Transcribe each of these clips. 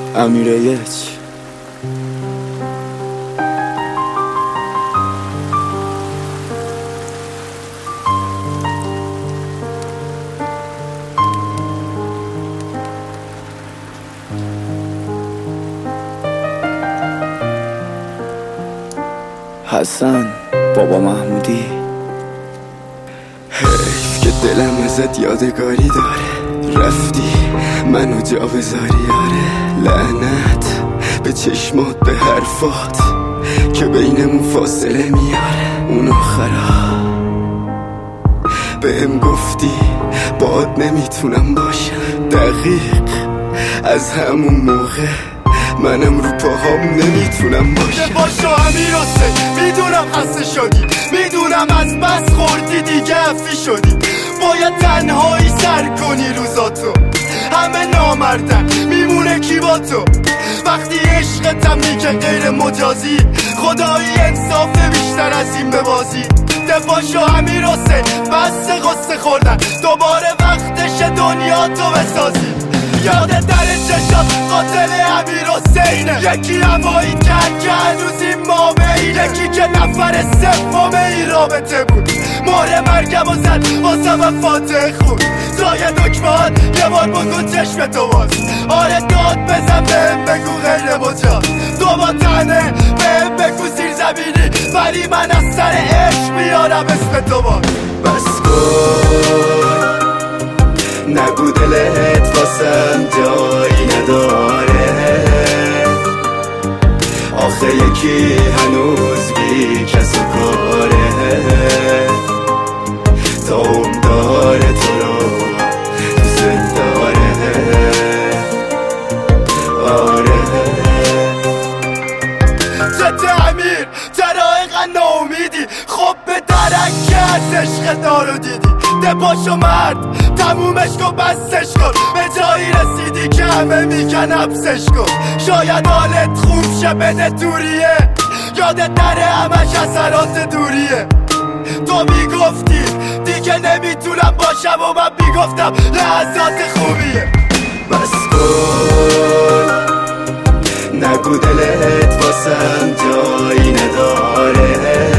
امیر یک حسن بابا محمودی. حیف که دلم ازت یادگاری داره، رفتی منو جا بذاری یاره. لعنت به چشمات، به حرفات که بینمون فاصله میاره. اون آخرا بهم گفتی باهات نمیتونم باشم، دقیق از همون موقع منم رو پاهام نمیتونم باشم. باشو امیر حسین، میدونم خسته شدی، میدونم از بس خوردی دیگه افی شدی. باید تنهایی سر کنی روزاتو، همه نامردن میمونه کی با تو. وقتی عشقتم میگه غیر مجازی، خدایی انصاف بیشتر از این ببازی. باشو امیر حسین، بس قصه خوردن، دوباره وقتش دنیا تو بسازی. یاد در چشات قاتل امیر حسینه، یکی هوایی کرد که هنوز این مامه، یکی که نفر سوم این رابطه بود. مهر مرگم و زد واسم فاتح خود، زای دکمهات یه بار بگو چشم تو باز. آره داد بزن بهم بگو غیر مجاز، تو با تنه بهم بگو زیر زمینی، ولی من از سر عشق میارم اسم تو باز. بس کن نگو دلت واسم جایی نداره، آخه یکی هنوز بی کس و کاره. تا اون داره تو رو دوست داره. آره چه امیر چرا اینقدر ناامیدی؟ خب به درک که از عشق دارو دیدی. ده پاشو مرد تمومش کن بستش کن، به جایی رسیدی که همه میگن حبسش کن. شاید حالت خوب شه بده دوریه، یادت نره همش اثرات دوریه. تو میگفتی دیگه نمیتونم باشم و من میگفتم لحظات خوبیه. بس کن نگو دلت واسم جایی نداره،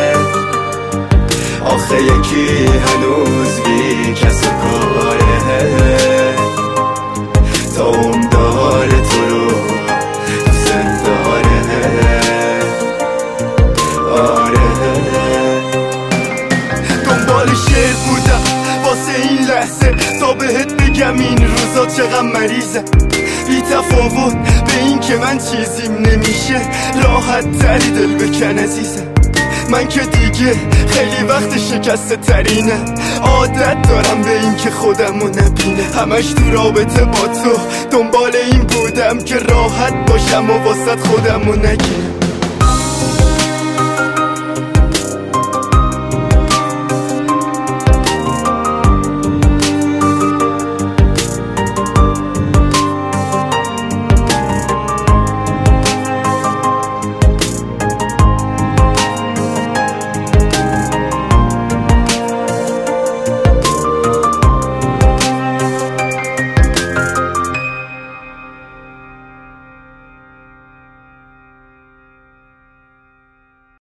آخه یکی هنوز بی کس و کاره. تا اون داره تو رو دوست داره. آره دنبال شعر بودم واسه این لحظه، تا بهت بگم این روزا چقدر مریضه. بی تفاوت به این که من چیزیم نمیشه، راحت تری دل بکن عزیزه. من که دیگه خیلی وقت شکسته ترینه، عادت دارم به این که خودمو نبینه. همش تو رابطه با تو دنبال این بودم که راحت باشم و واسط خودمو نگیرم.